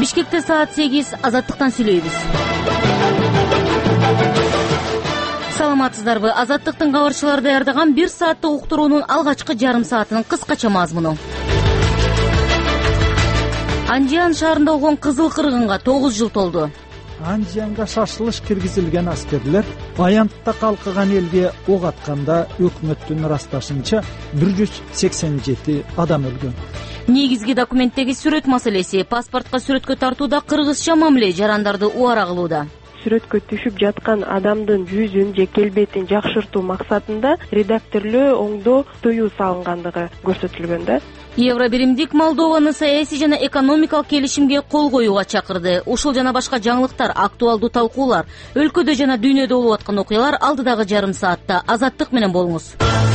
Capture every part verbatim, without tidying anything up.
Бишкекте саат сегиз. Азаттыктан сүйлөйбүз. Саламатсыздарбы? Азаттыктын кабарчылары даярдаган бир сааттык уктуруунун алгачкы жарым саатынын кыскача мазмуну. Анжиан шаарында болгон кызыл кыргынга тогуз жыл толду. Анжиянга шашылыш киргизилген аскерлер аянтта калкыган элге ок атканда өкмөттүн ырасташынча бир жүз сексен жети адам өлгөн. Негизги документтеги сүрөт маселеси паспортко сүрөткө тартууда кыргызча мамиле жарандарды убара кылууда. Сүрөткө түшүп жаткан адамдын жүзүн же келбетин жакшыртуу максатында редакторлоо оңдоо тыюу салынгандыгы көрсөтүлгөн да. Евробиримдик Молдованы саясий жана экономикалык келишимге кол коюуга чакырды. Ушул жана башка жаңылыктар, актуалдуу талкуулар, өлкөдө жана дүйнөдө болуп аткан окуялар алдыдагы жарым саатта. Азаттык менен болуңуз.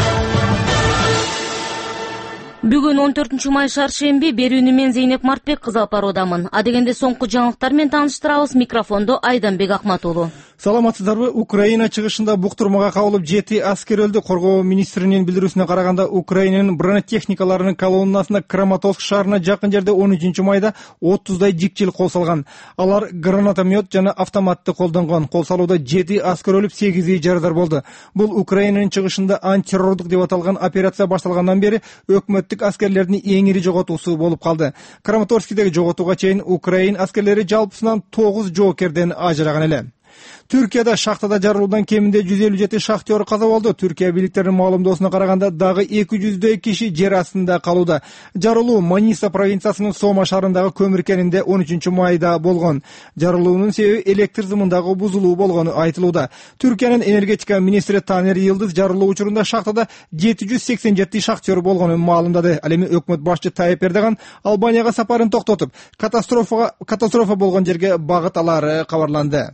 Бүгүн он төртүнчү май шаршемби, берүүнү мен Зейнеп Мартбек кызы алып баруудамын. Адегенде соңку жаңылыктар менен тааныштырабыз. Микрофондо Айданбек Акмат уулу. Саламатсыздарбы? Украина чыгышында буктурмага кабылып жети аскер өлдү. Коргоо министринин билдирүүсүнө караганда, Украинанын бронетехникаларынын колоннасына Краматорск шаарына жакын жерде он үчүнчү майда отуздай жикчил кол салган. Алар гранатомет жана автоматты колдонгон. Кол салууда жети аскер өлүп, сегизи жарадар болду. Бул Украинанын чыгышында антитеррордук деп аталган операция башталгандан бери өкмөттүк аскерлердин эң ири жоготуусу болуп калды. Краматорскидеги жоготууга чейин Украин аскерлери жалпысынан тогуз жоокерден ажыраган эле. Түркияда шахтада жарылуудан кеминде жүз элүү жети шахтер каза болду. Түркия бийликтеринин маалымдоосуна караганда дагы эки жүздөй киши жер астында калууда. Жарылуу Маниса провинциясынын Сома шаарындагы көмүр кенинде он үчүнчү майда болгон. Жарылуунун себеби электр зымындагы бузулуу болгону айтылууда. Түркиянын энергетика министри Танер Йылдыз жарылуу учурунда шахтада жети жүз сексен жети шахтер болгонун маалымдады. Ал эми өкмөт башчы Тайып Эрдоган Албанияга сапарын токтотуп, катастрофага катастрофа болгон жерге багыт алары кабарланды.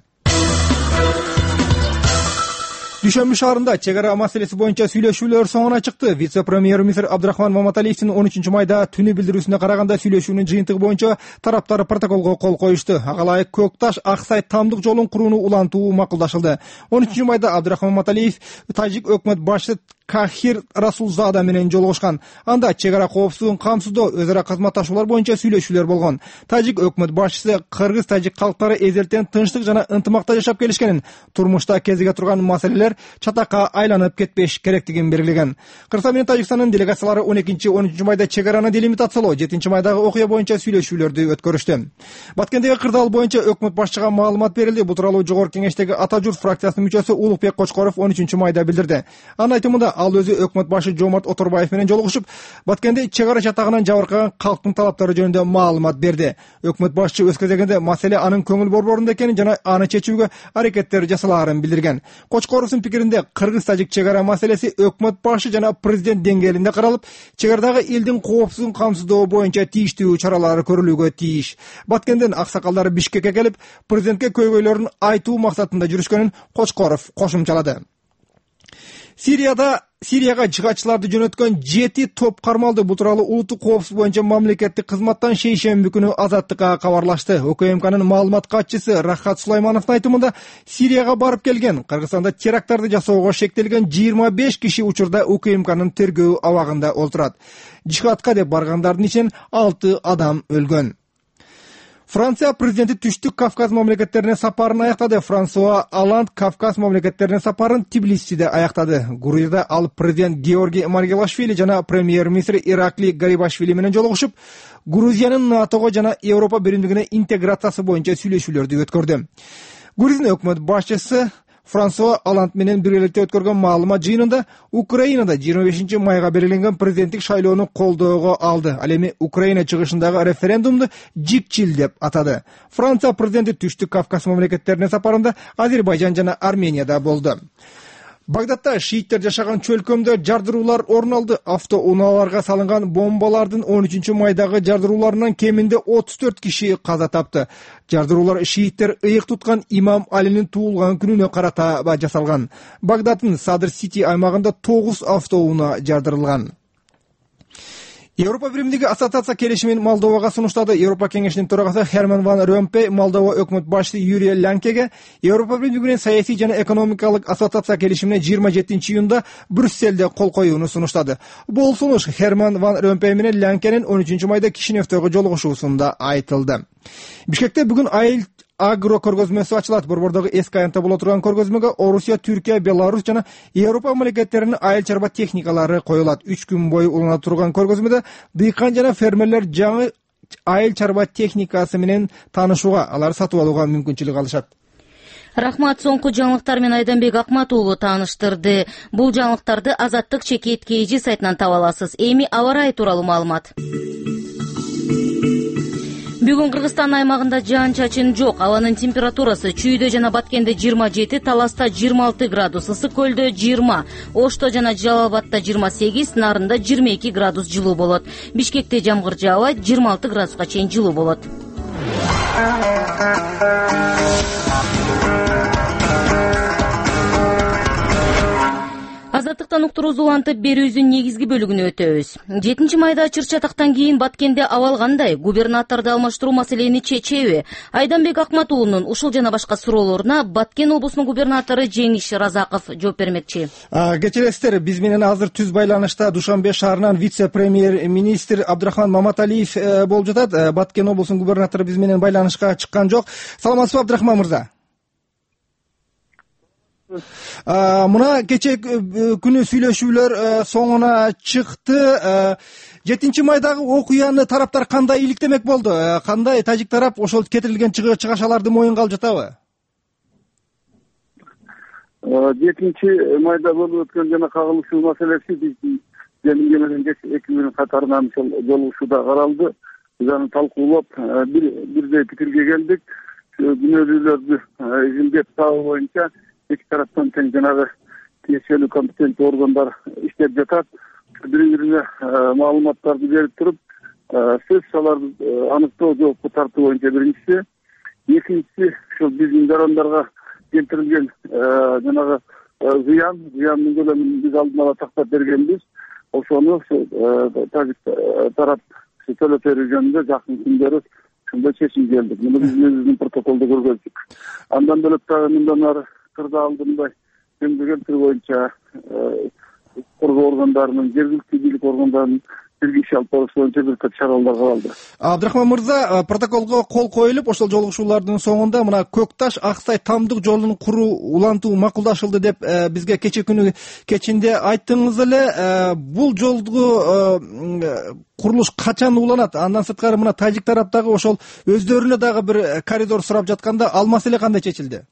Дүйшөмбү шаарында чек ара маселеси боюнча сүйлөшүүлөр соңуна чыкты. Вице-премьер-министр Абдрахман Маматалиевдин он үчүнчү майда түнү билдирүүсүнө караганда сүйлөшүүнүн жыйынтыгы боюнча тараптар протоколго кол коюшту. Ага ылайык Көк Таш Аксай тамдык жолун курууну улантуу макулдашылды. он үчүнчү майда Абдрахман Маматалиев тажик өкмөт башчысы Кахир Расулзада менен жолугушкан. Анда чек ара коопсуздугун камсыздоо, өз ара кызматташуулар боюнча сүйлөшүүлөр болгон. Тажик өкмөт башчысы кыргыз-тажик калктары эзелтен тынчтык жана ынтымакта жашап келишкенин, турмушта кезиге турган маселелер чатакка айланып кетпеш керектигин белгилеген. Кыргызстан менен Тажикстандын делегациялары он экинчи он үчүнчү майда чек араны делимитациялоо, жетинчи майдагы окуя боюнча сүйлөшүүлөрдү өткөрүштү. Баткендеги кырдаал боюнча өкмөт башчыга маалымат берилди. Бул тууралуу Жогорку Кеңештеги Ата журт фракциясынын мүчөсү Улукбек Кочкоров он үчүнчү майда билдирди. Анын айтымында, ал өзү өкмөт башы Жомарт Оторбаев менен жолугушуп, Баткенде чек ара чатагынан жабыркаган калктын талаптары жөнүндө маалымат берди. Өкмөт башчы өз кезегинде маселе анын көңүл борборунда экенин жана аны чечүүгө аракеттер жасалаарын билдирген. Кочкоровдун пикиринде, кыргыз-тажик чек ара маселеси өкмөт башы жана президент деңгээлинде каралып, чек арадагы элдин коопсуздугун камсыздоо боюнча тийиштүү чаралар көрүлүүгө тийиш. Баткенден аксакалдар Бишкекке келип, президентке көйгөйлөрүн айтуу максатында жүрүшкөнүн Кочкоров кошумчалады. Сирияда Сирияга жыгачыларды жөнөткөн жети топ кармалды. Бул тууралуу улуттук коопсуздук боюнча мамлекеттик кызматтан шейшемби күнү Азаттыкка кабарлашты. ОКМКнын маалымат катчысы Рахат Сулаймановдун айтымында, Сирияга барып келген, Кыргызстанда теракттарды жасоого шектелген жыйырма беш киши учурда УКМКнын тергөө абагында олтурат. Жихадка деп баргандардын ичинен алты адам өлгөн. Франция президенти Түштүк Кавказ мамлекеттерине сапарын аяктады. Франсуа Олланд Кавказ мамлекеттерине сапарын Тбилисиде аяктады. Грузияда ал президент Георгий Маргелашвили жана премьер-министр Иракли Гарибашвили менен жолугушуп, Грузиянын НАТОго жана Европа биримдигине интеграциясы боюнча сүйлөшүүлөрдү өткөрдү. Грузия өкмөт башчысы Франсуа Олланд менен биргеликте өткөргөн маалымат жыйынында Украинада жыйырма бешинчи майга белгиленген президенттик шайлоону колдоого алды. Ал эми Украина чыгышындагы референдумду жикчил деп атады. Франция президенти Түштүк Кавказ мамлекеттерине сапарында Азербайжан жана Арменияда болду. Багдадта шииттер жашаган чөлкөмдө жардыруулар орун алды. Автоунааларга салынган бомбалардын он үчүнчү майдагы жардырууларынан кеминде отуз төрт киши каза тапты. Жардыруулар шииттер ыйык туткан Имам Алинин туулган күнүнө карата жасалган. Багдаддын Садр Сити аймагында тогуз автоунаа жардырылган. Европа биримдиги ассоциация келишимин Молдовага сунуштады. Европа кеңешинин төрагасы Херман ван Ромпей Молдова өкмөт башчысы Юрий Лянкеге Европа биримдиги менен саясий жана экономикалык ассоциация келишимине жыйырма жетинчи июнда Брюсселде кол коюуну сунуштады. Бул сунуш Херман ван Ромпей менен Лянкенин он үчүнчү майда Кишиневдеги жолугушуусунда айтылды. Бишкекте бүгүн айыл агро көргөзмөсү ачылат. Борбордогу эски аянтта боло турган көргөзмөгө Орусия, Түркия, Беларусь жана Европа мамлекеттеринин айыл чарба техникалары коюлат. үч күн бою улана турган көргөзмөдө дыйкан жана фермерлер жаңы айыл чарба техникасы менен таанышууга, аларды сатып алууга мүмкүнчүлүк алышат. Рахмат, соңку жаңылыктар менен Айданбек Акмат уулу тааныштырды. Бул жаңылыктарды Азаттык Чекит Кейжи сайтынан таба аласыз. Эми аба ырайы тууралуу маалымат. Бүгүн Кыргызстан аймагында жаан-чачын жок. Абанын температурасы Чүйдө жана Баткенде жыйырма жети, Таласта жыйырма алты градус, Ысык көлдө жыйырма, Ошто жана Жалал Абадта жыйырма сегиз, Нарында жыйырма эки градус жылуу болот. Бишкекте жамгыр жаабайт, жыйырма алты градуска чейин жылуу болот. Азаттыктан уктуруз улантып берүүбүздүн негизги бөлүгүнө өтөбүз. жетинчи майда чыр чатактан кийин Баткенде абал кандай? Губернаторду алмаштыруу маселени чечеби? Айданбек Акмат уулунун ушул жана башка суроолоруна Баткен облусунун губернатору Жеңиш Разаков жооп бермекчи. Кечиресиздер, биз менен азыр түз байланышта Душанбе шаарынан вице-премьер-министр Абдрахман Маматалиев болуп жатат. Баткен облусунун губернатору биз менен байланышка чыккан жок. Саламатсызбы, Абдрахман мырза? Мына кече күнү сүйлөшүүлөр соңуна чыкты. жетинчи майдагы окуяны тараптар кандай иликтемек болду? Кандай тажик тарап ошол кетирилген чыгашаларды моюнга алып жатабы? жетинчи майда болуп өткөн жана кагылышуу маселеси биздин жеңилге менен эки күн катарынан ошол жолугушууда каралды. Биз аны талкуулап бир бирдей пикирге келдик. Күнөөлүүлөрдү изилдеп табуу боюнча эки тараптан тең жанагы тиешелүү компетенттүү органдар иштеп жатат. Бири бирине маалыматтарды берип туруп, сөз аларды аныктоо жоопко тартуу боюнча биринчиси. Экинчиси ушул биздин жарандарга келтирилген жанагы зыян, зыяндын көлөмүн биз алдын ала тактап бергенбиз. Ошону тажик тарап төлөп берүү жөнүндө жакын күндөрү ушундай чечим келдик. Муну биз өзүбүздүн протоколдо көргөздүк. Андан бөлөк дагы мындан ары кырда алдындай жөнгө келтирүү боюнча коргоо органдарынын, жергиликтүү бийлик органдарынын бирге иш алып барышы боюнча бир топ чаралар каралды. Абдрахман мырза, протоколго кол коюлуп, ошол жолугушуулардын соңунда мына Көкташ Аксай Тамдык жолун куруу улантуу макулдашылды деп бизге кече күнү кечинде айттыңыз эле. Бул жолду курулуш качан уланат? Андан сырткары мына тажик тараптагы ошол өздөрүнө дагы бир коридор сурап жатканда, ал маселе кандай чечилди?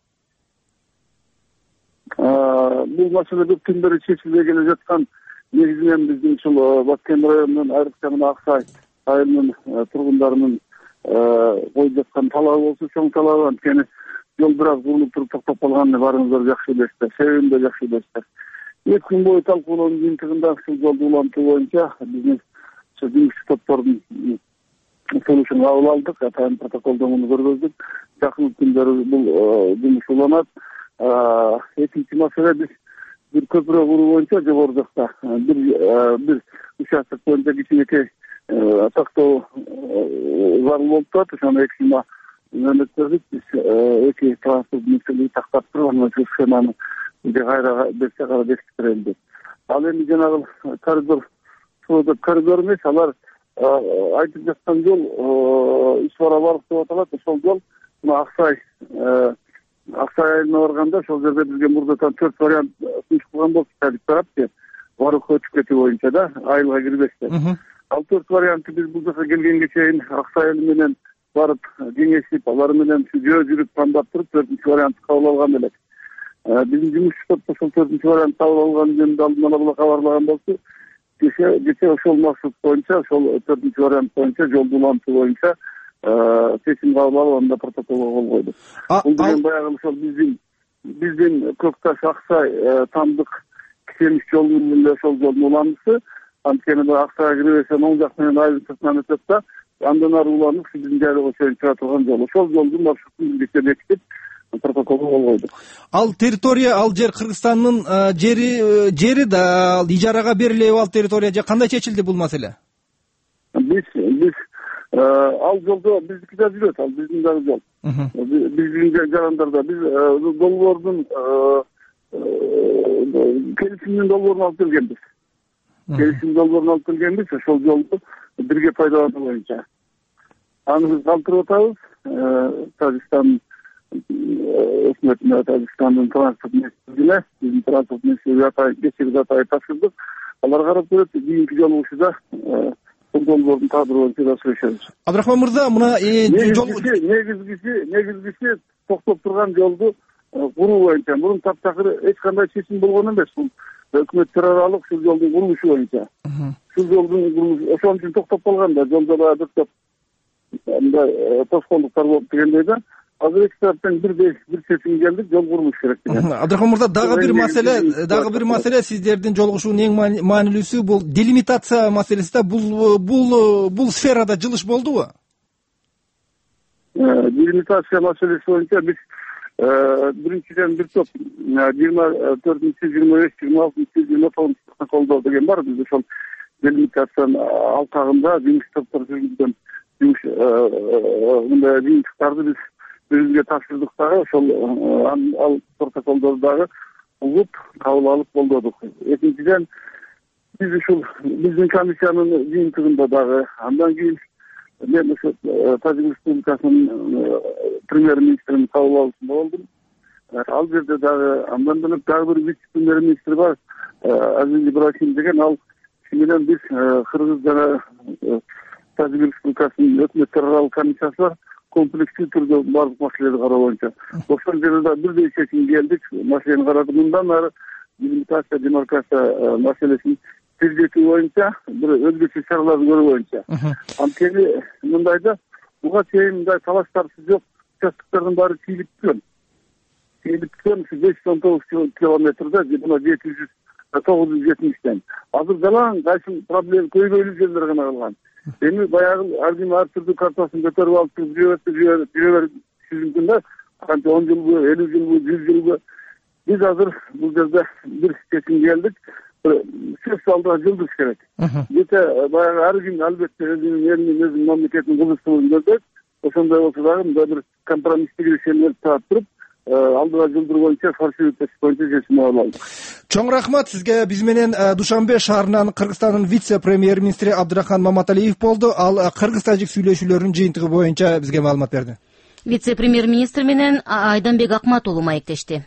Бул маселе көп күндөр чечилбей келе жаткан. Негизинен биздин ушул Баткен районунун, айрыкча мына Аксай айылынын тургундарынын коюп жаткан талабы болсо, чоң талабы. Анткени жол бир аз курулуп туруп токтоп калганын баарыңыздар жакшы билесиздер, себебин да жакшы билесиздер. Эки күн бою талкуулоонун жыйынтыгында ушул жолду улантуу боюнча биздин жумушчу топтордун сунушун кабыл алдык, атайын протоколдо муну көргөздүк. Жакын күндөрү бул жумуш уланат. Экинчи маселе, биз бир көпүрө куруу боюнча жогору жакта бир бир участок боюнча кичинекей тактоо зарыл болуп турат. Ошону эки схема жөнөттүрдүк. Биз эки транспорт мүнөттөрү тактап туруп, анан ошол схеманы бизге кайра берсе кайра бекиттирели деп. Ал эми жанагы коридор, коридор эмес, алар айтып жаткан жол ишбара барык деп аталат. Ошол жол мына Аксай Аксай айылына барганда ошол жерде бизге мурдатан төрт вариант сунуш кылган болчу тажик тарапчы. Барык өтүп кетүү боюнча да, айылга кирбестен. Ал төрт вариантты биз бул жака келгенге чейин Аксай айылы менен барып кеңешип, алар менен жөө жүрүп тандап туруп төртүнчү вариантты кабыл алган элек. Биздин жумушчу топ ошол төртүнчү вариантты кабыл алган жөнүндө алдын ала кабарлаган болчу. Кечээ ошол маршрут боюнча, ошол төртүнчү вариант боюнча, жолду улантуу боюнча чечим кабыл алып, анда протоколго кол койдук. Бул деген баягы ошол биздин биздин Көкташ Аксай Тамдык Кемиш жолунун эле ошол жолдун уландысы. Анткени Аксайга кирбесен оң жак менен айылдын сыртынан өтөт да, андан ары уланып биздин жайлоого чейин чыга турган жол. Ошол жолдун маршрутун бизге бекитип протоколго кол койдук. Ал территория, ал жер Кыргызстандын жери жери да ижарага берилеби ал территория же кандай чечилди бул маселе? биз биз ал жолдо биздики да жүрөт, ал биздин дагы жол. Биздин жарандарда биз долбоордун келишимдин долбоорун алып келгенбиз. Келишим долбоорун алып келгенбиз, ошол жолду бирге пайдалануу боюнча. Аны биз калтырып атабыз. Тажикстан өкмөтүнө, Тажикстандын транспорт министрлигине, биздин транспорт министрлиги кечеги жатай тапшырдык. Алар карап көрөт, кийинки жолу ушуда бул долбоордун тагдыры боюнча да сүйлөшөбүз. Абдрахман мырза, мына негизгиси негизгиси негизгиси токтоп турган жолду куруу боюнча. Мурун таптакыр эч кандай чечим болгон эмес. Бул өкмөттөр аралык ушул жолдун курулушу боюнча. Ушул жолдун курулушу ошон үчүн токтоп калган да, жолдо баягы бир топ мындай тоскоолдуктар болуп дегендей да. Азыр эки тараптан бирдей бир чечим келди, жол курулуш керек деген. Абдрахман мырза, дагы бир маселе, дагы бир маселе сиздердин жолугушуунун эң маанилүүсү бул делимитация маселеси да. Бул бул бул сферада жылыш болдубу? Делимитация маселеси боюнча биз биринчиден бир топ жыйырма төртүнчү, жыйырма беш, жыйырма алтынчы, жыйырма тогузунчу протоколдор деген бар. Биз ошол делимитациянын алкагында жумуш топтор жүргүзгөн жумуш мындай жыйынтыктарды биз бирибизге тапшырдык дагы, ошол ал протоколдорду дагы угуп кабыл алып колдодук. Экинчиден биз ушул биздин комиссиянын жыйынтыгында дагы андан кийин мен ошо Тажик Республикасынын премьер-министрин кабыл алуусунда болдум. Ал жерде дагы андан бөлөк дагы бир вице-премьер-министр бар, Азиз Ибрахим деген. Ал киши менен биз Кыргыз жана Тажик Республикасынын өкмөттөр аралык комиссиясы бар, комплекстүү түрдө бардык маселени кароо боюнча. Ошол жерде да бирдей чечим келдик, маселени карадык. Мындан ары делимитация, демаркация маселесин тергетүү боюнча бир өзгөчө чараларды көрүү боюнча. Анткени мындай да, буга чейин мындай талаштарсыз жок участоктордун баары тийилип түшкөн. Тийилип түшкөн ушу беш жүз он тогуз километрде мына жети жүз тогуз жүз жетимиштен. Азыр жалаң кайсы проблема көйгөйлүү жерлер гана калган. Эми баягы ар ким ар түрдүү картасын көтөрүп алып жүрө берип жүрө берип мүмкүн да, канча он жылбы, элүү жылбы, жүз жылбы. Биз азыр бул жерде бир чечимге келдик. Сөз алдыга жылдыш керек. Жете баягы ар ким албетте өзүнүн элинин, өзүнүн мамлекетинин кызыкчылыгын көрсөт. Ошондой болсо дагы мындай бир компромисстик решение таап туруп, алдыга жылдыруу боюнча фальсификация боюнча чечим алабыз. Чоң рахмат сизге. Биз менен Душанбе шаарынан Кыргызстандын вице-премьер-министри Абдрахман Маматалиев болду. Ал кыргыз-тажик сүйлөшүүлөрүнүн жыйынтыгы боюнча бизге маалымат берди. Вице-премьер-министр менен Айданбек Акмат уулу маектешти.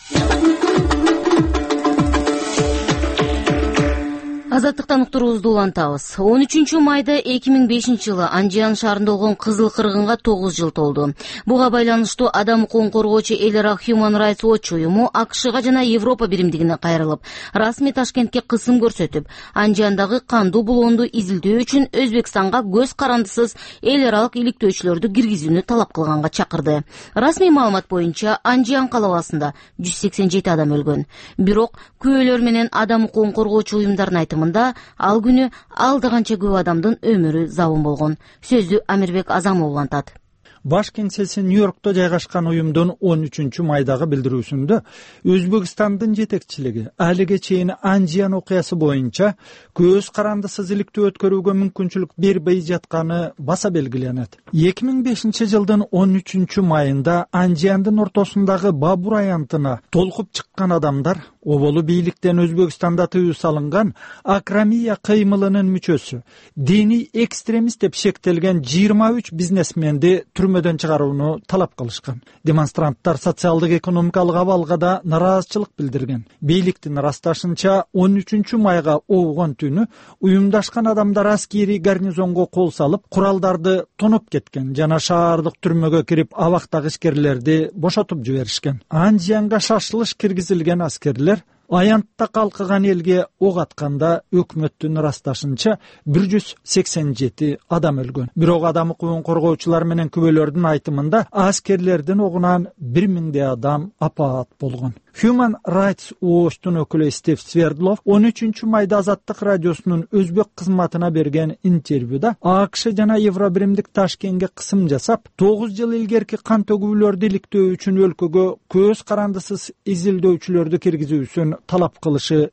Азаттыктан уктуруубузду улантабыз. он үчүнчү майда эки миң бешинчи жылы Анжиан шаарында болгон кызыл кыргынга тогуз жыл толду. Буга байланыштуу адам укугун коргоочу эл аралык Human Rights Watch уюму АКШга жана Европа биримдигине кайрылып, расмий Ташкентке кысым көрсөтүп, Анжиандагы кандуу булоонду изилдөө үчүн Өзбекстанга көз карандысыз эл аралык иликтөөчүлөрдү киргизүүнү талап кылганга чакырды. Расмий маалымат боюнча Анжиан калабасында жүз сексен жети адам өлгөн. Бирок күбөлөр менен адам укугун коргоочу уюмдардын айтымында ал күнү алда канча көп адамдын өмүрү забын болгон. Сөздү Амирбек Азамов улантат. Баш кеңсеси Нью-Йоркто жайгашкан уюмдун он үчүнчү майдагы билдирүүсүндө Өзбекстандын жетекчилиги алиге чейин Анжиан окуясы боюнча көз карандысыз иликтөө өткөрүүгө мүмкүнчүлүк бербей жатканы баса белгиленет. эки миң бешинчи жылдын он үчүнчү майында Анжиандын ортосундагы Бабур аянтына толкуп чыккан адамдар оболу бийликтен Өзбекстанда тыюу салынган Акрамия кыймылынын мүчөсү, диний экстремист деп шектелген жыйырма үч бизнесменди түрмөдөн чыгарууну талап кылышкан. Демонстранттар социалдык экономикалык абалга да нараазычылык билдирген. Бийликтин ырасташынча он үчүнчү майга обгон түнү уюмдашкан адамдар аскери гарнизонго кол салып, куралдарды тоноп кеткен жана шаардык түрмөгө кирип абактагы ишкерлерди бошотуп жиберишкен. Анжианга шашылыш киргизилген аскерлер аянтта калкыган элге ок атканда өкмөттүн ырасташынча бир жүз сексен жети адам өлгөн. Бирок адам укугун коргоочулар менен күбөлөрдүн айтымында аскерлердин огунан бир миңдей адам апаат болгон. Human Rights Watch'тун өкүлү Стив Свердлов он үчүнчү майда Азаттык радиосунун өзбек кызматына берген интервьюда АКШ жана Евробиримдик Ташкентке кысым жасап, тогуз жыл илгерки кан төгүүлөрдү иликтөө үчүн өлкөгө көз карандысыз изилдөөчүлөрдү киргизүүсүн талап кылышы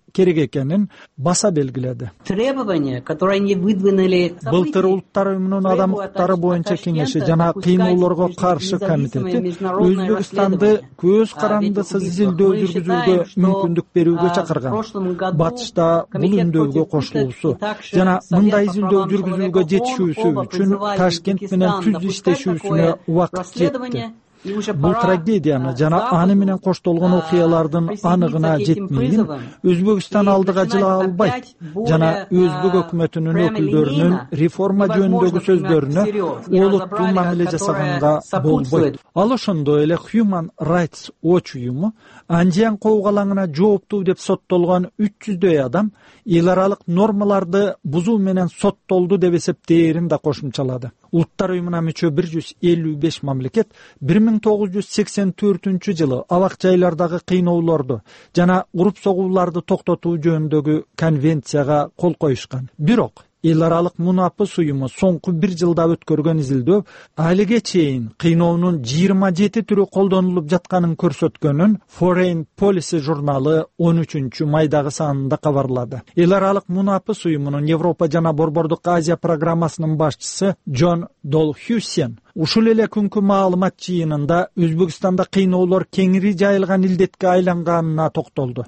керек экенин баса белгиледи. Требования, которые они выдвинули, Былтыр Улуттар уюмунун адам укуктары боюнча кеңеши жана кыйноолорго каршы комитети Өзбекстанды көз карандысыз изилдөө жүргүзүүгө мүмкүндүк берүүгө чакырган. Батышта бул үндөөгө кошулуусу жана мындай изилдөө жүргүзүүгө жетишүүсү үчүн Ташкент менен түз иштешүүсүнө убакыт жетти. Бул трагедияны жана аны менен коштолгон окуялардын аныгына жетмейин Өзбекстан алдыга жыла албайт жана Өзбек өкмөтүнүн өкүлдөрүнүн реформа жөнүндөгү сөздөрүнө олуттуу мамиле жасаганга болбойт. Ал ошондой эле Human Rights Watch уюму Анжиян коогалаңына жооптуу деп соттолгон үч жүздөй адам эл аралык нормаларды бузуу менен соттолду деп эсептээрин да кошумчалады. Улуттар уюмуна мүчө бир жүз элүү беш мамлекет бир миң тогуз жүз сексен төртүнчү жылы абак жайлардагы кыйноолорду жана уруп согууларды токтотуу жөнүндөгү конвенцияга кол коюшкан. Бирок эл аралык мунапыс уюму соңку бир жылда өткөргөн изилдөө алиге чейин кыйноонун жыйырма жети түрү колдонулуп жатканын көрсөткөнүн Foreign Policy журналы он үчүнчү майдагы санында кабарлады. Эл аралык мунапыс уюмунун Европа жана Борбордук Азия программасынын башчысы Джон Долхюсен ушул эле күнкү маалымат жыйынында Өзбекстанда кыйноолор кеңири жайылган илдетке айланганына токтолду.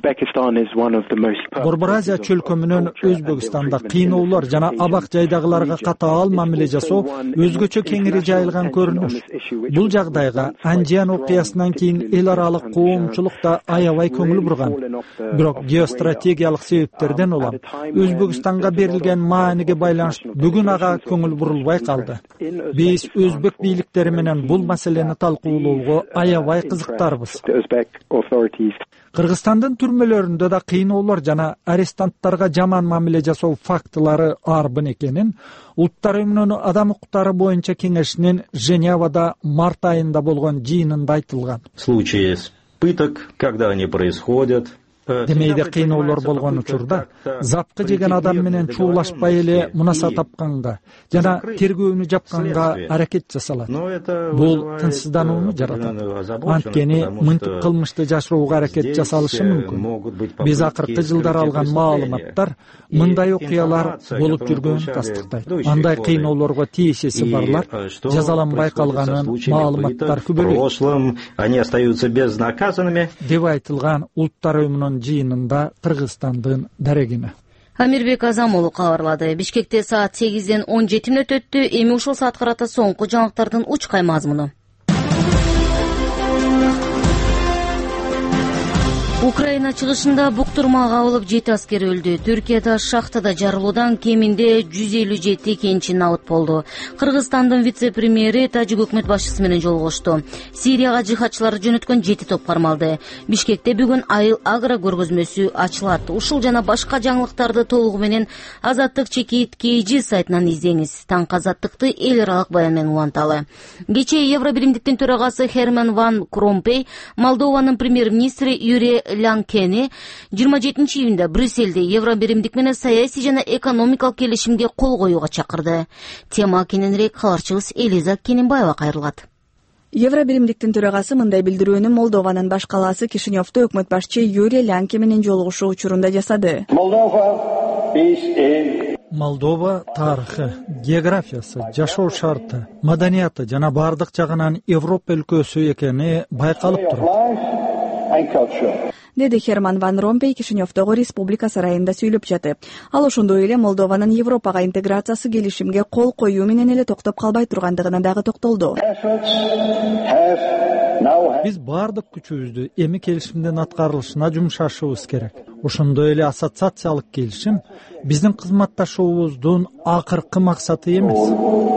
Борбор Азия чөлкөмүнөн Өзбекстанда кыйноолор жана абак жайдагыларга катаал мамиле жасоо өзгөчө кеңири жайылган көрүнүш. Бул жагдайга Анжиян окуясынан кийин эл аралык коомчулук да аябай көңүл бурган. Бирок геостратегиялык себептерден улам Өзбекстанга берилген мааниге байланыштуу бүгүн ага көңүл бурулбай калды. Биз өзбек бийликтери менен бул маселени талкуулоого аябай кызыктарбыз. Кыргызстандын түрмөлөрүндө да кыйноолор жана арестанттарга жаман мамиле жасоо фактылары арбын экенин Улуттар уюмунун адам укуктары боюнча кеңешинин Женевада март айында болгон жыйынында айтылган. Случаи пыток, когда они происходят, демейде кыйноолор болгон учурда запкы жеген адам менен чуулашпай эле мунаса тапканга жана тергөөнү жапканга аракет жасалат. Бул тынчсызданууну жаратат. Анткени мынтип кылмышты жашырууга аракет жасалышы мүмкүн. Биз акыркы жылдары алган маалыматтар мындай окуялар болуп жүргөнүн тастыктайт. Андай кыйноолорго тиешеси барлар жазаланбай калганын маалыматтар күбөлөйт. Они остаются безнаказанными. Деп айтылган Улуттар уюмунун жыйынында Кыргызстандын дарегине. Амирбек Азамолу кабарлады. Бишкекте саат сегизден он жети мүнөт өттү. Эми ушул саат карата соңку жаңылыктардын учкай мазмуну. Украина чыгышында буктурма кабылып жети аскер өлдү. Түркияда шахтада жарылуудан кеминде жүз элүү жети кенчи набыт болду. Кыргызстандын вице-премьери тажик өкмөт башчысы менен жолугушту. Сирияга жихадчыларды жөнөткөн жети топ кармалды. Бишкекте бүгүн айыл агро көргөзмөсү ачылат. Ушул жана башка жаңылыктарды толугу менен Азаттык чекит kg сайтынан издеңиз. Таңкы Азаттыкты эл аралык баян менен уланталы. Кечээ Евро биримдиктин төрагасы Херман ван Ромпей Молдованын премьер-министри Юрий Лянкени жыйырма жетинчи июнда Брюссельде Евро биримдик менен саясий жана экономикалык келишимге кол коюуга чакырды. Тема кененирээк каларчыбыз Элиза Кененбаева кайрылат. Евро биримдиктин төрагасы мындай билдирүүнү Молдованын баш калаасы Кишиневдо өкмөт башчы Юрий Лянке менен жолугушуу учурунда жасады. Молдова тарыхы, географиясы, жашоо шарты, маданияты жана бардык жагынан Европа өлкөсү экени байкалып турат. Деди Херман ван Ромпей Кишиневдогу республика сарайында сүйлөп жатып. Ал ошондой эле Молдованын Европага интеграциясы келишимге кол коюу менен эле токтоп калбай тургандыгына дагы токтолду. Биз бардык күчүбүздү эми келишимдин аткарылышына жумшашыбыз керек. Ошондой эле ассоциациялык келишим биздин кызматташуубуздун акыркы максаты эмес.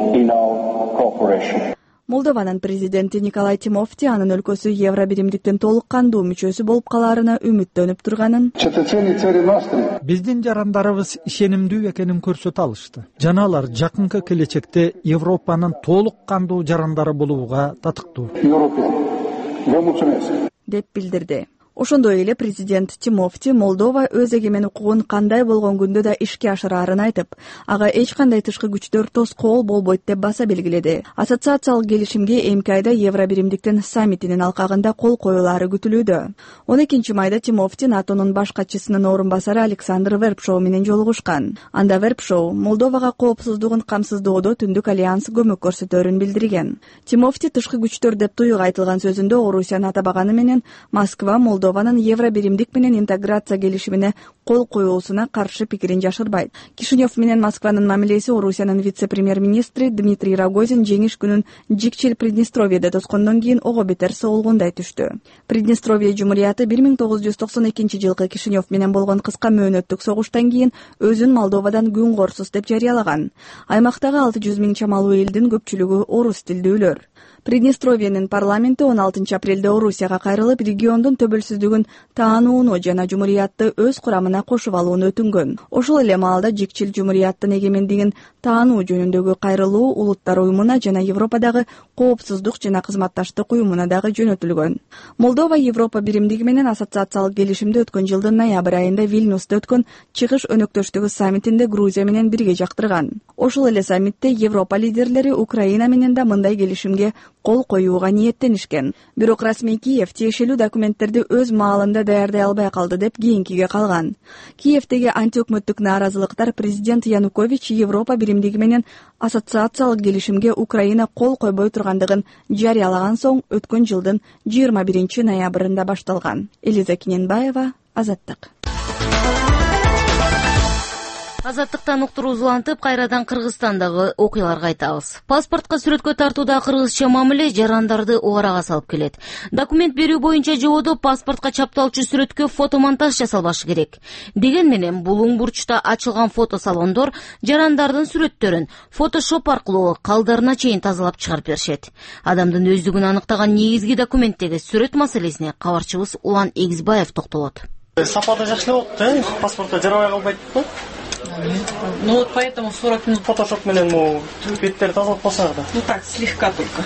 Молдованын президенти Николай Тимофти анын өлкөсү Евро биримдиктин толук кандуу мүчөсү болуп калаарына үмүттөнүп турганын, биздин жарандарыбыз ишенимдүү экенин көрсөтө алышты. Жана алар жакынкы келечекте Европанын толук кандуу жарандары болууга татыктуу деп билдирди. Ошондой эле президент Тимофти Молдова өз эгемен укугун кандай болгон күндө да ишке ашырарын айтып, ага эч кандай тышкы күчтөр тоскоол болбойт деп баса белгиледи. Ассоциациялык келишимге эмки айда Евро биримдиктин саммитинин алкагында кол коюлаары күтүлүүдө. он экинчи майда Тимофти НАТОнун баш катчысынын орун басары Александр Верпшоу менен жолугушкан. Анда Верпшоу Молдовага коопсуздугун камсыздоодо Түндүк альянс көмөк көрсөтөрүн билдирген. Тимофти тышкы күчтөр деп туюга айтылган сөзүндө Орусияны атабаганы менен Москва Молдованын Евро биримдик менен интеграция келишимине кол коюусуна каршы пикирин жашырбайт. Кишинев менен Москванын мамилеси Орусиянын вице-премьер-министри Дмитрий Рогозин жеңиш күнүн Жикчил Приднестровьеде тоскондон кийин ого бетер соолгундай түштү. Приднестровье жумурияты бир миң тогуз жүз токсон экинчи жылкы Кишинев менен болгон кыска мөөнөттүк согуштан кийин өзүн Молдовадан күн корсуз деп жарыялаган. Аймактагы алты жүз миң чамалуу элдин көпчүлүгү орус тилдүүлөр. Приднестровьенин парламенти он алтынчы апрелде Орусияга кайрылып, региондун төбөлсүздүгүн таанууну жана жумуриятты өз курамына кошуп алууну өтүнгөн. Ошол эле маалда Жикчил жумурияттын эгемендигин таануу жөнүндөгү кайрылуу Улуттар уюмуна жана Европадагы коопсуздук жана кызматташтык уюмуна дагы жөнөтүлгөн. Молдова Европа биримдиги менен ассоциациялык келишимди өткөн жылдын ноябрь айында Вильнюста өткөн чыгыш өнөктөштүгү саммитинде Грузия менен бирге жактырган. Ошол эле саммитте Европа лидерлери Украина менен да мындай келишимге кол коюуга ниеттенишкен. Бирок расмий Киев тиешелүү документтерди өз маалында даярдай албай калды деп кийинкиге калган. Киевдеги антиөкмөттүк нааразылыктар президент Янукович Европа биримдиги менен ассоциациялык келишимге Украина кол койбой тургандыгын жарыялаган соң өткөн жылдын жыйырма биринчи ноябрында башталган. Элиза Киненбаева, Азаттык. Азаттыктан уктуруу улантып, кайрадан Кыргызстандагы окуяларга айтабыз. Паспортко сүрөткө тартууда кыргызча мамиле жарандарды оорага салып келет. Документ берүү боюнча жободо паспортко чапталчу сүрөткө фотомонтаж жасалбашы керек. Деген менен Булуң бурчта ачылган фотосалондор жарандардын сүрөттөрүн фотошоп аркылуу калдарына чейин тазалап чыгарып беришет. Адамдын өздүгүн аныктаган негизги документтеги сүрөт маселесине кабарчыбыз Улан Эгизбаев токтолот. Сапаты жакшылап атты, паспортко жарабай калбайт го. Ну вот поэтому сорок минут фотошоп менен могу беттерди тазалап койсак да. Ну так, слегка только.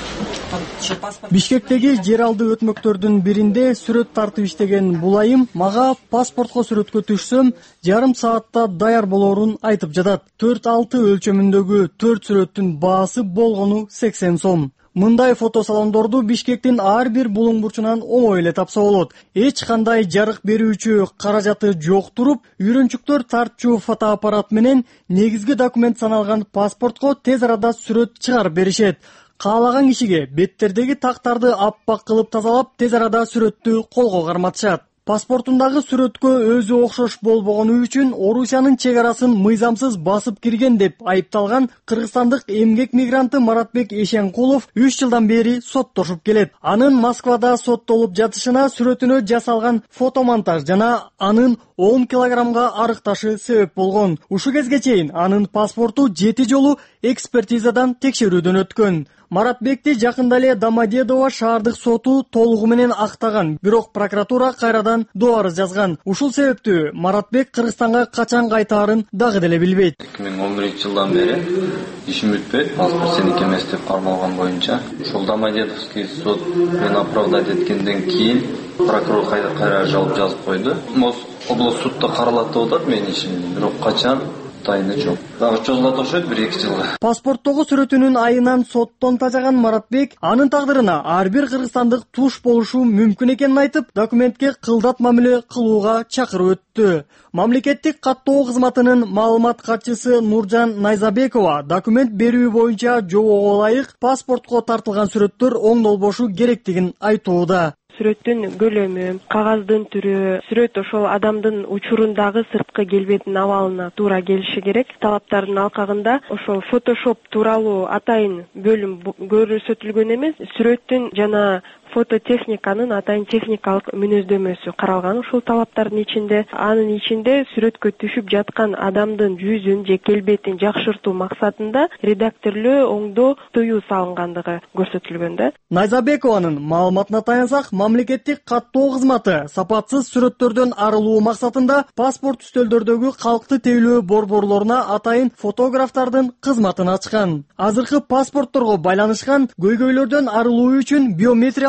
Бишкектеги жер алды өтмөктөрдүн биринде сүрөт тартып иштеген бул айым мага паспортко сүрөткө түшсөм жарым саатта даяр болорун айтып жатат. төрт алты өлчөмүндөгү төрт сүрөттүн баасы болгону сексен сом. Мындай фотосалондорду Бишкектин ар бир булуң бурчунан оңой эле тапса болот. Эч кандай жарык берүүчү каражаты жок туруп, үйрөнчүктөр тартчу фотоаппарат менен негизги документ саналган паспортко тез арада сүрөт чыгарып беришет. Каалаган кишиге беттердеги тактарды аппак кылып тазалап, тез арада сүрөттү колго карматышат. Паспортундагы сүрөткө өзү окшош болбогону үчүн Орусиянын чек арасын мыйзамсыз басып кирген деп айыпталган кыргызстандык эмгек мигранты Маратбек Эшенкулов үч жылдан бери соттошуп келет. Анын Москвада соттолуп жатышына сүрөтүнө жасалган фотомонтаж жана анын он килограммга арыкташы себеп болгон. Ушул кезге чейин анын паспорту жети жолу экспертизадан текшерүүдөн өткөн. Маратбекти жакында эле Домодедово шаардык соту толугу менен актаган, бирок прокуратура кайрадан доо арыз жазган. Ушул себептүү Маратбек Кыргызстанга качан кайтаарын дагы деле билбейт. эки миң он биринчи жылдан бери ишим бүтпөйт, паспорт сеники эмес деп кармалган боюнча. Ушул Домодедовский суд мени оправдать эткенден кийин прокурор кайра кайра жооп жазып койду. Моз область судда каралат деп атат менин ишимди, бирок качан тайны жок. Дагы чозулат окшойт бир эки жылга. Паспорттогу сүрөтүнүн айынан соттон тажаган Маратбек анын тагдырына ар бир кыргызстандык туш болушу мүмкүн экенин айтып, документке кылдат мамиле кылууга чакырып өттү. Мамлекеттик каттоо кызматынын маалымат катчысы Нуржан Найзабекова документ берүү боюнча жобого ылайык паспортко тартылган сүрөттөр оңдолбошу керектигин айтууда. Сүрөттүн көлөмү, кагаздын түрү, сүрөт ошол адамдын учурундагы сырткы келбетинин абалына туура келиши керек. Талаптардын алкагында ошол фотошоп тууралуу атайын бөлүм көрсөтүлгөн эмес. Сүрөттүн жана фототехниканын атайын техникалык мүнөздөмөсү каралган ушул талаптардын ичинде. Анын ичинде сүрөткө түшүп жаткан адамдын жүзүн же келбетин жакшыртуу максатында редакторлоо, оңдоо, тыюу салынгандыгы көрсөтүлгөн да. Найзабекованын маалыматына таянсак, мамлекеттик каттоо кызматы сапатсыз сүрөттөрдөн арылуу максатында паспорт үстөлдөрдөгү калкты тейлөө борборлоруна атайын фотографтардын кызматын ачкан. Азыркы паспортторго байланышкан көйгөйлөрдөн арылуу үчүн биометриялык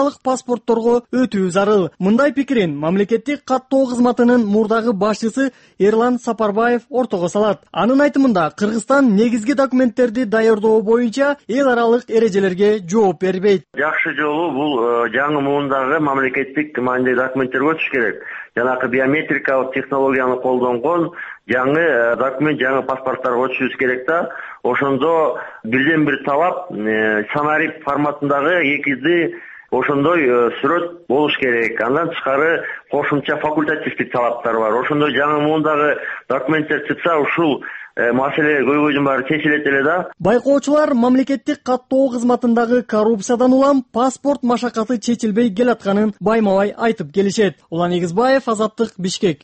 биржалык паспортторго өтүү зарыл. Мындай пикирин мамлекеттик каттоо кызматынын мурдагы башчысы Эрлан Сапарбаев ортого салат. Анын айтымында Кыргызстан негизги документтерди даярдоо боюнча эл аралык эрежелерге жооп бербейт. Жакшы жолу бул жаңы муундагы мамлекеттик маанидеги документтерге өтүш керек. Жанагы биометрикалык технологияны колдонгон жаңы документ, жаңы паспорттарга өтүшүбүз керек да. Ошондо бирден бир талап санарип форматындагы экиди ошондой сүрөт болуш керек. Андан тышкары кошумча факультативдик талаптар бар. Ошондой жаңы муундагы документтер чыкса, ушул маселе көйгөйдүн баары чечилет эле да. Байкоочулар мамлекеттик каттоо кызматындагы коррупциядан улам паспорт машакаты чечилбей келатканын байма-бай айтып келишет. Улан Эгизбаев, Азаттык, Бишкек.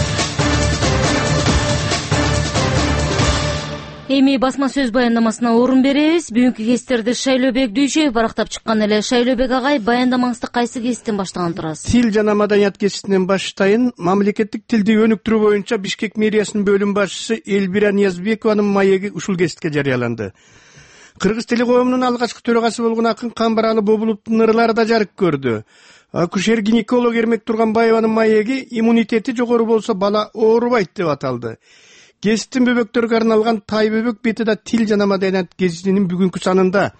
Эми басма сөз баяндамасына орун беребиз. Бүгүнкү кестерди Шайлообек Дүйшөев барактап чыккан эле. Шайлообек агай, баяндамаңызды кайсы кесиптен баштаган турасыз? Тил жана маданият кесиптен баштайын. Мамлекеттик тилди өнүктүрүү боюнча Бишкек мэриясынын бөлүм башчысы Элбира Ниязбекованын маеги ушул кесипке жарыяланды. Кыргыз тили коомунун алгачкы төрагасы болгон Акын Камбаралы Бобуловдун ырлары да жарык көрдү. Акушер-гинеколог Эрмек Турганбаеванын маеги иммунитети жогору болсо бала оорубайт деп аталды. Кесиптин бөбөктөргө арналган тай бөбөк бети да тил жана маданият гезитинин бүгүнкү санында.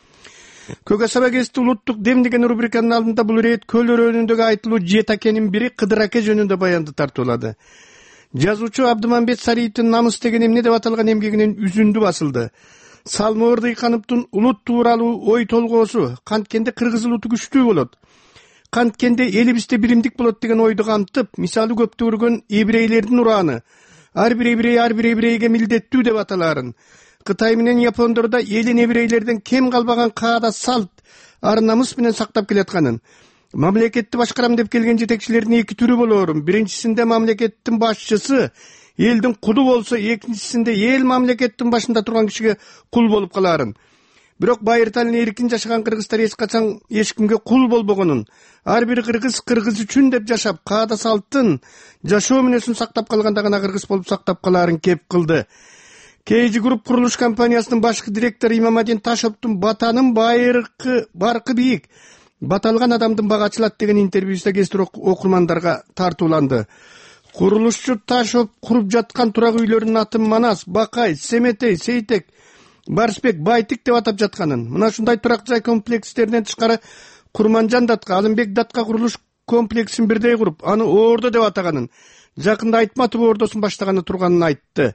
Көк асаба гезити улуттук дем деген рубриканын алдында бул ирет көл өрөөнүндөгү айтылуу жети акенин бири Кыдыр аке жөнүндө баянды тартуулады. Жазуучу Абдымамбет Сариевдин Намыс деген эмне деп аталган эмгегинин үзүндү басылды. Салмоор Дыйкановдун улут тууралуу ой толгоосу канткенде кыргыз улуту күчтүү болот, канткенде элибизде биримдик болот деген ойду камтып, мисалы көптү көргөн еврейлердин урааны ар бир еврей ар бир еврейге милдеттүү деп аталарын, Кытай менен Япондордо элин еврейлерден кем калбаган каада салт, ар намыс менен сактап келатканын, мамлекетти башкарам деп келген жетекчилердин эки түрү болоорун. Биринчисинде мамлекеттин башчысы элдин куду болсо, экинчисинде эл мамлекеттин башында турган кишиге кул болуп калаарын. Бирок байырталын эркин жашаган кыргыздар эч качан эч кимге кул болбогонун, ар бир кыргыз кыргыз үчүн деп жашап, каада салттын, жашоо мүнөзүн сактап калганда гана кыргыз болуп сактап калаарын кеп кылды. кей джи Group курулуш компаниясынын башкы директору Имамадин Ташоптун батанын байыркы баркы бийик, баталган адамдын бага ачылат деген интервьюсунда кесир окурмандарга тартууланды. Курулушчу Ташоп куруп жаткан турак үйлөрүнүн атын Манас, Бакай, Семетей, Сейтек, Барсбек, Байтик деп атап жатканын. Мына ушундай турак жай комплекстеринен тышкары Курманжан датка, Алымбек датка курулуш комплексин бирдей куруп, аны Оордо деп атаганын, жакында Айтматов Оордосун баштаганы турганын айтты.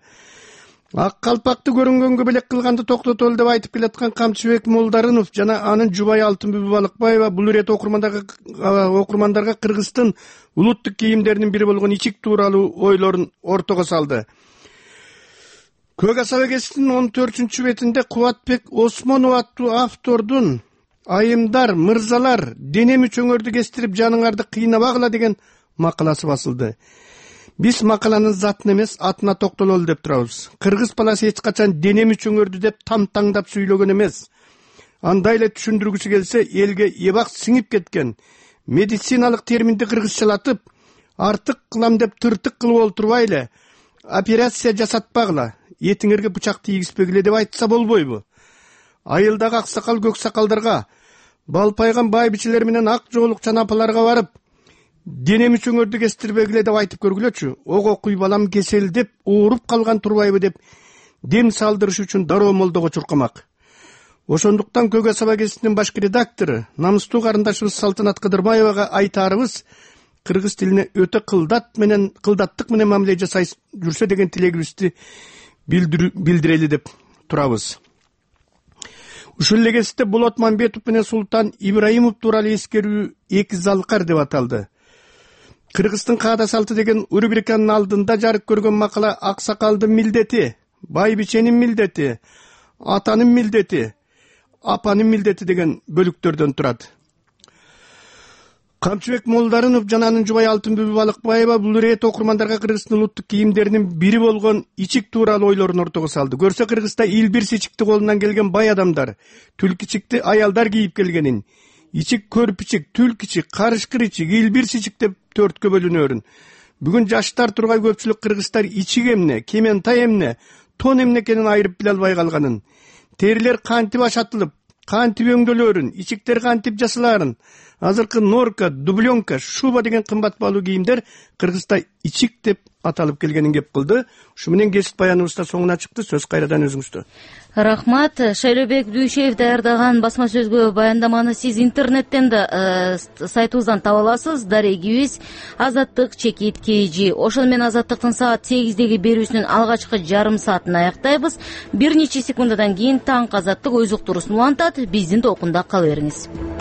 Ак калпакты көрүнгөнгө белек кылганды токтотолу деп айтып келаткан Камчыбек Молдарынов жана анын жубайы Алтынбүбү Балыкбаева бул ирет окурмандарга Кыргыздын улуттук кийимдеринин бири болгон ичик тууралуу ойлорун ортого салды. Көк асаба гезитинин он төртүнчү бетинде Кубатбек Осмонов аттуу автордун айымдар, мырзалар, дене мүчөңөрдү кестирип жаныңарды кыйнабагыла деген макаласы басылды. Биз макаланын затын эмес, атына токтололу деп турабыз. Кыргыз баласы эч качан дене мүчөңөрдү деп тамтаңдап сүйлөгөн эмес. Андай эле түшүндүргүсү келсе, элге эбак сиңип кеткен медициналык терминди кыргызчалатып, артык кылам деп тыртык кылып олтурбай эле операция жасатпагыла, этиңерге бычак тийгизбегиле деп айтса болбойбу? Айылдагы аксакал көк сакалдарга, балпайган байбичелер менен ак жоолукчан апаларга барып, дене мүчөңөрдү кестирбегиле деп айтып көргүлөчү. Ого куй балам кеселдеп, ооруп калган турбайбы деп дем салдырыш үчүн дароо молдого чуркамак. Ошондуктан Көк асаба гезитинин башкы редактору, намыстуу карындашыбыз Салтанат Кыдырбаевага айтарыбыз, кыргыз тилине өтө кылдат менен кылдаттык менен мамиле жасай жүрсө деген тилегибизди билдирели деп турабыз. Ушул эле гезитте Болот Мамбетов менен Султан Ибраимов тууралуу эскерүү эки залкар деп аталды. Кыргыздын каада салты деген рубриканын алдында жарык көргөн макала аксакалдын милдети, байбиченин милдети, атанын милдети, апанын милдети деген бөлүктөрдөн турат. Камчыбек Молдарынов жана анын жубайы Алтынбүбү Балыкбаева бул ирет окурмандарга Кыргыздын улуттук кийимдеринин бири болгон ичик тууралуу ойлорун ортого салды. Көрсө Кыргызда илбир ичикти колунан келген бай адамдар, түлкичикти аялдар кийип келгенин, ичик көрпүчик, түлкичик, карышкыр ичик, илбир ичик деп төрткө бөлүнөрүн. Бүгүн жаштар тургай көпчүлүк кыргыздар ичик эмне, кементай эмне, тон эмне экенин айырып биле албай калганын, терилер кантип ашатылып, кантип өңдөлөрүн, ичиктер кантип жасалаарын, азыркы норка, дубленка, шуба деген кымбат баалуу кийимдер Кыргызда ичик деп аталып келгенин кеп кылды. Ушу менен кесип баяныбыз да соңуна чыкты. Сөз кайрадан өзүңүздө. Рахмат. Шайлообек Дүйшеев даярдаган басма сөзгө баяндаманы сиз интернеттен да сайтыбыздан таба аласыз. Дарегибиз Азаттык чекит kg. Ошол менен Азаттыктын саат сегиздеги берүүсүнүн алгачкы жарым саатын аяктайбыз. Бир нече секундадан кийин таңкы Азаттык өз уктуруусун улантат. Биздин толкунда кала бериңиз.